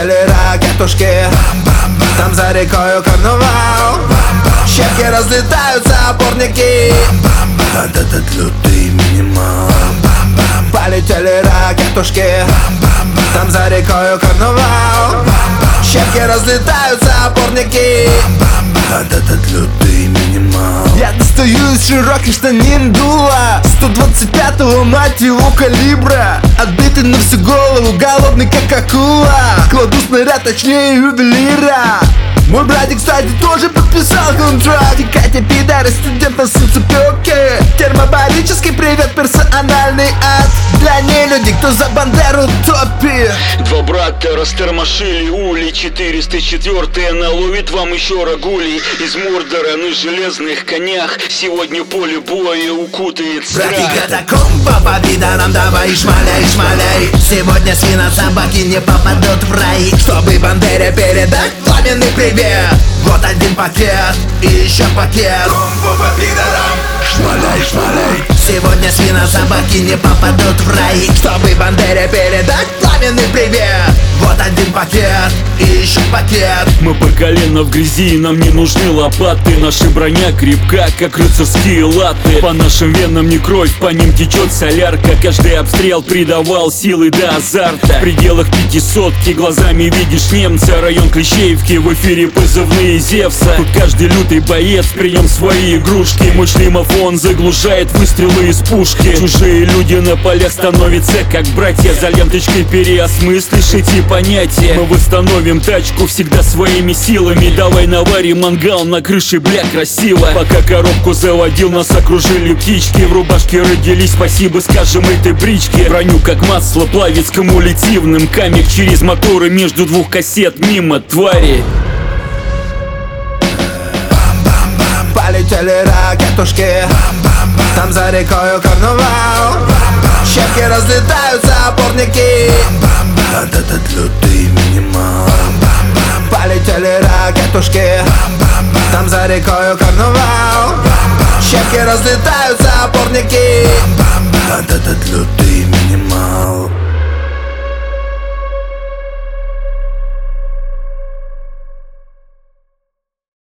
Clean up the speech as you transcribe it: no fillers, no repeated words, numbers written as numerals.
Полетели ракетушки, там за рекою карнавал. Щепки разлетаются, опорники, этот лютый минимал. Полетели ракетушки, там за рекою карнавал. Щепки разлетаются, опорники, этот лютый минимал. Я достаю из широких штанин дуло 125-го, мать его, калибра. Отбитый на всю голову, голодный как акула. Кладу снаряд, точнее ювелира. Мой братик, кстати, тоже подписал контракт. И Катя, пидары, студент на солнцепёке. Термобарический привет, персональный ад для нелюдей, кто за Бандеру топит. Два брата растормошили ули, 404-е наловит вам еще рагулей из Мордора на железных конях. Сегодня поле боя укутает страх. Братья катакомба по пидорам, давай шмаляй, шмаляй. Сегодня свинособаки не попадут в рай. Чтобы Бандере передать пламенный привет. Вот один пакет и еще пакет. Комбо по пидорам, шмаляй, шмаляй. Сегодня свинособаки не попадут в рай. Чтобы Бандере передать пламенный привет. Вот один пакет и еще пакет. Мы по колено в грязи, нам не нужны лопаты. Наша броня крепка, как рыцарские латы. По нашим венам не кровь, по ним течет солярка. Каждый обстрел придавал силы до азарта. В пределах 500-ки глазами видишь немца. Район Клещеевки, в эфире позывные Зевса. Тут каждый лютый боец, при нем свои игрушки. Мощный мафон заглушает выстрелы из пушки. Чужие люди на полях становятся как братья. За ленточкой переосмыслишь эти понятия. Мы восстановим тачку всегда своими силами. Давай наварим мангал на крыше, бля, красиво. Пока коробку заводил, нас окружили птички. В рубашке родились, спасибо скажем этой бричке. Броню как масло плавит с кумулятивным. Камик через моторы между двух кассет мимо, твари. Полетели ракетушки, там за рекою карнавал. Щепки разлетаются, опорники, этот лютый минимал. Полетели ракетушки, там за рекою карнавал. Щепки разлетаются, опорники, этот лютый минимал.